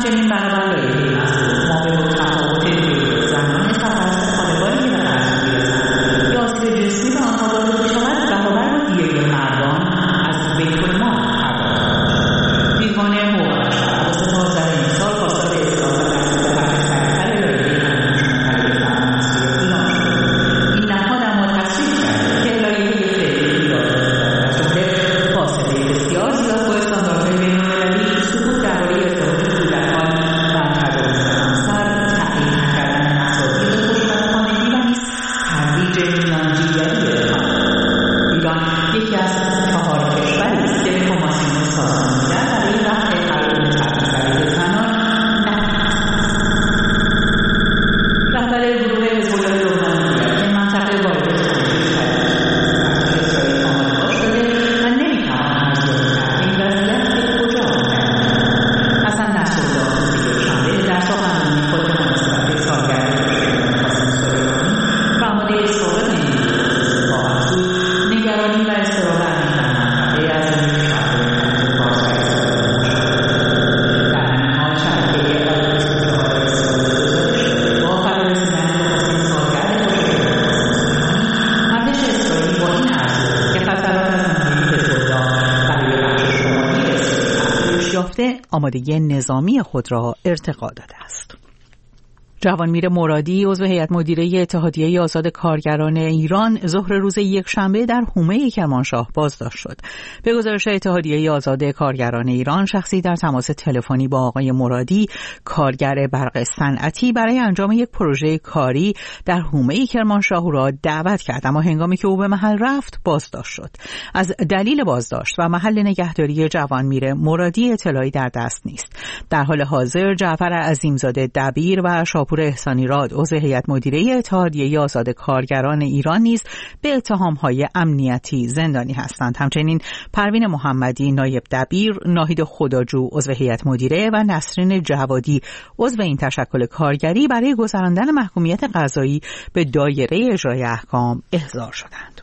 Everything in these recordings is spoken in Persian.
همچنین بنابر لایحه مسئول ما به تفاوت دیگر زنان سرپرست خانوادگی و بچه میرسند یا آسیب جنسی به آنها وارد میشود برابر با دیگر مردان از بیت‌المال پرداخت. دیوان حقوق بشر و سپاه در این سال خواستار اصلاح و تصویب بخش سریع‌تر لایحه قانون فرمان مسئولیت ایران شد. این نهاد اما تصریح کرد که لایحه فعلی ایراد دارد، از جمله فاصله بسیار زیاد با استانداردهای بین‌المللی، سکوت درباره ازدواج کودکان و تجاوز به همسر، تعیین نکردن مصادیق خشونت‌خانگی و نیز ترویج میانجیگری خانواده. ایران یکی از 4 کشوری است که به کمیسیون سازمان‌ملل برای رفع قوانین تبعیض‌آمیز زنان رهبر گروه حزب الله لبنان میگوید که منطقه وارد جنگ شده اسرائیل آماده شده و نمی‌توان ارزیابی کرد این وضعیت به کجا می‌رود. حسن نصرالله روز یکشنبه در سخنرانی خود به مناسبت سالگرد کشتار قاسم سلیمانی فرمانده سابق نیروی سپاه افزود نگرانی و اضطراب عمیق در منطقه از جمله کشورهای فارس و اسرائیل مشاهده. در همین حال شبکه ال‌اسرائیل گزارش داده با فرارسیدن نخستین سالگرد کشتار قاسم سلیمانی ارتش اسرائیل با این ارزیابی که خطرات از منظومه حزب‌الله برای بخش شمالی اسرائیل افزایش یافته آمادگی نظامی خود را ارتقا داده است. جوانمیر مرادی عضو هیئت مدیره اتحادیه آزاد کارگران ایران ظهر روز یکشنبه در حومه کرمانشاه بازداشت شد. به گزارش اتحادیه آزاد کارگران ایران، شخصی در تماس تلفنی با آقای مرادی، کارگر برق صنعتی، برای انجام یک پروژه کاری در حومه کرمانشاه را دعوت کرد، اما هنگامی که او به محل رفت بازداشت شد. از دلیل بازداشت و محل نگهداری جوانمیر مرادی اطلاعی در دست نیست. در حال حاضر جعفر عظیمزاده دبیر و شاپور احسانی راد عضو هیئت مدیره اتحادیه آزاد کارگران ایران نیز به اتهام‌های امنیتی زندانی هستند. همچنین پروین محمدی نایب دبیر، ناهید خداجو عضو هیئت مدیره و نسرین جوادی عضو این تشکل کارگری برای گذراندن محکومیت قضایی به دایره اجرای احکام احضار شدند.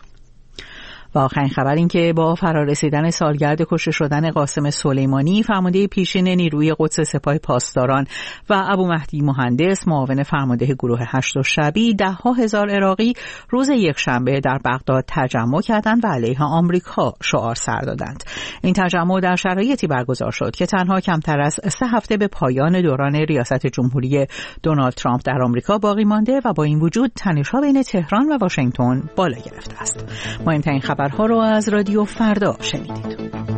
و آخرین خبر این که با فرارسیدن سالگرد کشته شدن قاسم سلیمانی، فرمانده پیشین نیروی قدس سپاه پاسداران و ابو مهدی مهندس معاون فرمانده گروه 8 شبی، 10,000 عراقی روز یکشنبه در بغداد تجمع کردند و علیه آمریکا شعار سر دادند. این تجمع در شرایطی برگزار شد که تنها کمتر از 3 هفته به پایان دوران ریاست جمهوری دونالد ترامپ در آمریکا باقی مانده و با این وجود تنش‌ها بین تهران و واشنگتن بالا گرفته است. مهمترین خبرها رو از رادیو فردا شنیدید.